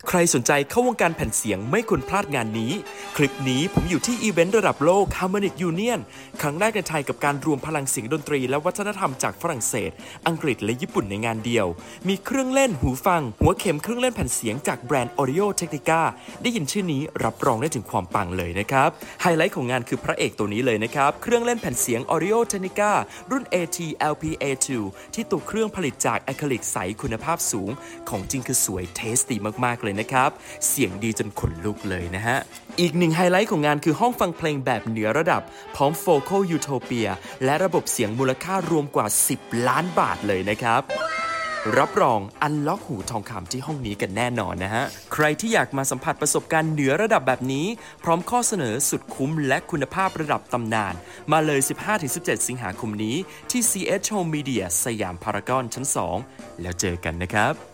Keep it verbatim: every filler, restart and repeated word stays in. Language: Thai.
ใครสนใจเข้าวงการแผ่นเสียงไม่ควรพลาดงานนี้คลิปนี้ผมอยู่ที่อีเวนต์ระดับโลก Harmonic Union ครั้งแรกในไทยกับการรวมพลังเสียงดนตรีและวัฒนธรรมจากฝรั่งเศสอังกฤษและญี่ปุ่นในงานเดียวมีเครื่องเล่นหูฟังหัวเข็มเครื่องเล่นแผ่นเสียงจากแบรนด์ Audio Technica ได้ยินชื่อนี้รับรองได้ถึงความปังเลยนะครับไฮไลท์ของงานคือพระเอกตัวนี้เลยนะครับเครื่องเล่นแผ่นเสียง Audio Technica รุ่น เอ ที แอล พี เอ ทู ที่ตัวเครื่องผลิตจากอะคริลิกใสคุณภาพสูงของจริงคือสวยเทสตีมากๆเลยนะครับเสียงดีจนขนลุกเลยนะฮะอีกหนึ่งไฮไลท์ของงานคือห้องฟังเพลงแบบเหนือระดับพร้อม Vocal Utopia และระบบเสียงมูลค่ารวมกว่าสิบล้านบาทเลยนะครับรับรองอันล็อกหูทองคำที่ห้องนี้กันแน่นอนนะฮะใครที่อยากมาสัมผัสประสบการณ์เหนือระดับแบบนี้พร้อมข้อเสนอสุดคุ้มและคุณภาพระดับตำนานมาเลย สิบห้าถึงสิบเจ็ด สิงหาคมนี้ที่ ซี เอช Home Media สยามพารากอนชั้นสองแล้วเจอกันนะครับ